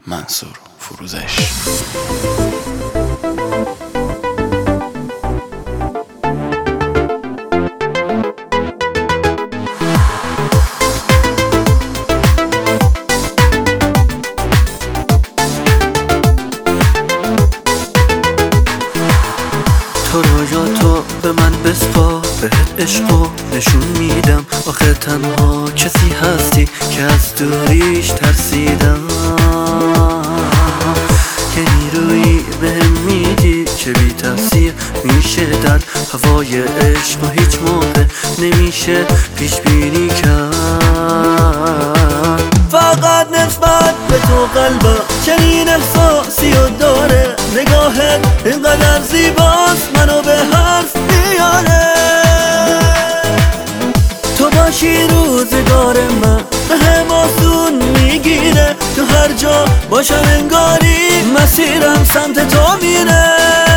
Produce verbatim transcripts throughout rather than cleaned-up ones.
منصور فروزش. تو رو یا تو به من بسپار، بهت عشقو نشون میدم. آخه تنها کسی هستی که از دوریش ترسیدم. یه نیرویی بهم میدی که بی تفسیر میشه در هوای عشق و هیچ موقع نمیشه پیش بینی کرد. فقط نسبت به تو قلبم چنین احساسی و داره، نگاهت اینقدر زیباست منو به حرف میاره. تو باشی روزگار من به هم آسون میگیره، تو هر جا باشم انگاری مسیرم سمت تو میره.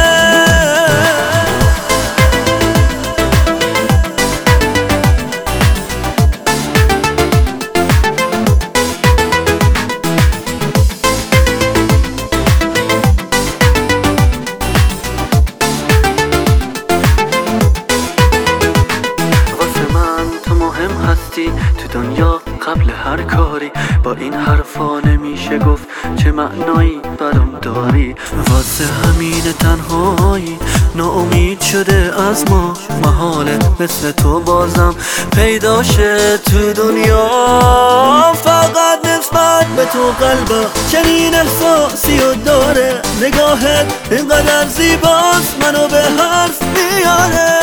تو دنیا قبل هر کاری با این حرفا نمیشه گفت چه معنایی برام داری. واسه همین تنهایی ناامید شده از ما، محاله مثل تو بازم پیدا شه تو دنیا. فقط نسبت به تو قلبم چنین احساسی و داره، نگاهت اینقدر زیباست منو به حرف میاره.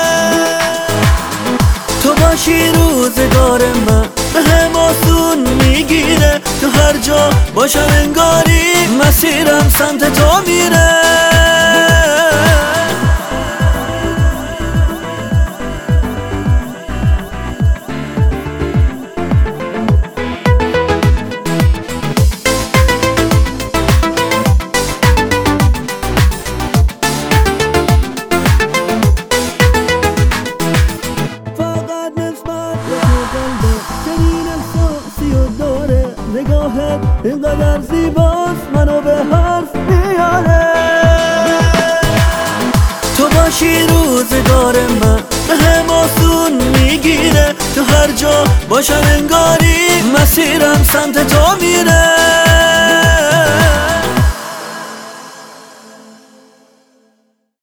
تو باشی روزگار من به هم آسون میگیره، تو هر جا باشم انگاری مسیرم سمت تو میره. نگاهت اینقدر زیباست منو به حرف میاره. تو باشی روزگار من به هم آسون میگیره، تو هر جا باشم انگاری مسیرم سمت تو